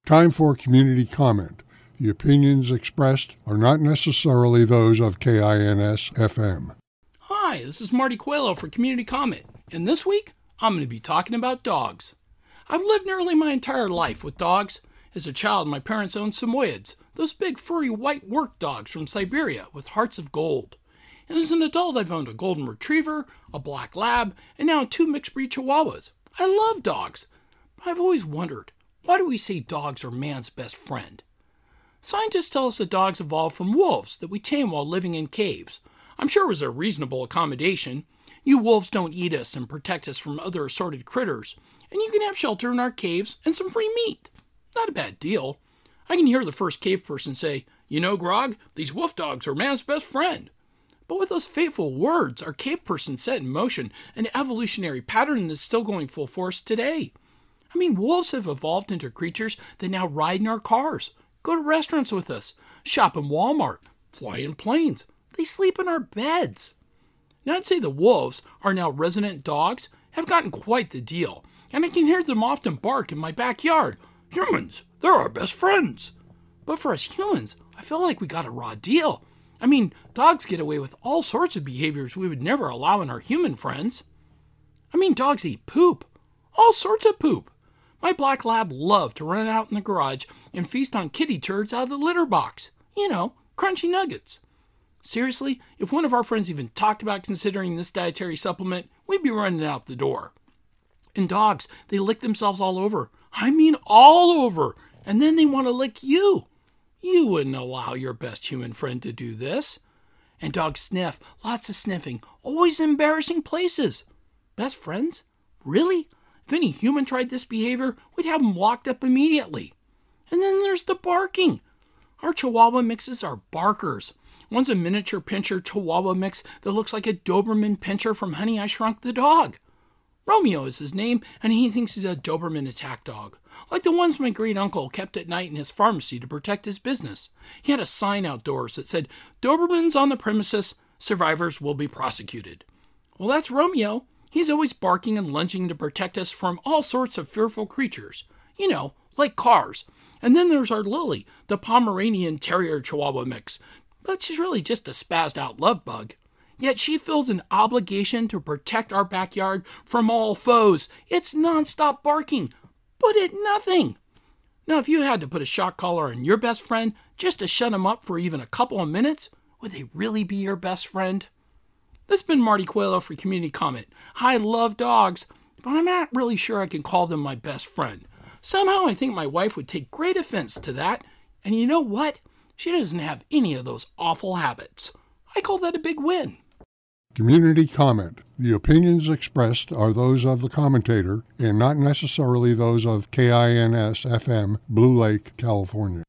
Time for community comment. The opinions expressed are not necessarily those of KINS-FM. Hi, this is Marty Coelho for Community Comment, and this week I'm going to be talking about dogs. I've lived nearly my entire life with dogs. As a child, my parents owned Samoyeds, those big furry white work dogs from Siberia with hearts of gold. And as an adult, I've owned a golden retriever, a black lab, and now 2 mixed breed chihuahuas. I love dogs, but I've always wondered, why do we say dogs are man's best friend? Scientists tell us that dogs evolved from wolves that we tame while living in caves. I'm sure it was a reasonable accommodation. You wolves don't eat us and protect us from other assorted critters, and you can have shelter in our caves and some free meat. Not a bad deal. I can hear the first cave person say, "You know, Grog, these wolf dogs are man's best friend." But with those fateful words, our cave person set in motion an evolutionary pattern that's still going full force today. I mean, wolves have evolved into creatures that now ride in our cars, go to restaurants with us, shop in Walmart, fly in planes. They sleep in our beds. Now, I'd say the wolves, our now resident dogs, have gotten quite the deal, and I can hear them often bark in my backyard. Humans, they're our best friends. But for us humans, I feel like we got a raw deal. I mean, dogs get away with all sorts of behaviors we would never allow in our human friends. I mean, dogs eat poop. All sorts of poop. My black lab loved to run out in the garage and feast on kitty turds out of the litter box. You know, crunchy nuggets. Seriously, if one of our friends even talked about considering this dietary supplement, we'd be running out the door. And dogs, they lick themselves all over. I mean all over. And then they want to lick you. You wouldn't allow your best human friend to do this. And dogs sniff, lots of sniffing, always in embarrassing places. Best friends? Really? If any human tried this behavior, we'd have them locked up immediately. And then there's the barking. Our Chihuahua mixes are barkers. One's a miniature pinscher Chihuahua mix that looks like a Doberman pinscher from Honey, I Shrunk the Dog. Romeo is his name, and he thinks he's a Doberman attack dog, like the ones my great-uncle kept at night in his pharmacy to protect his business. He had a sign outdoors that said, "Dobermans on the premises, survivors will be prosecuted." Well, that's Romeo. He's always barking and lunging to protect us from all sorts of fearful creatures. You know, like cars. And then there's our Lily, the Pomeranian Terrier Chihuahua mix. But she's really just a spazzed-out love bug. Yet she feels an obligation to protect our backyard from all foes. It's nonstop barking, but at nothing. Now, if you had to put a shock collar on your best friend just to shut him up for even a couple of minutes, would they really be your best friend? This has been Marty Coelho for Community Comment. I love dogs, but I'm not really sure I can call them my best friend. Somehow I think my wife would take great offense to that. And you know what? She doesn't have any of those awful habits. I call that a big win. Community comment. The opinions expressed are those of the commentator and not necessarily those of KINS-FM, Blue Lake, California.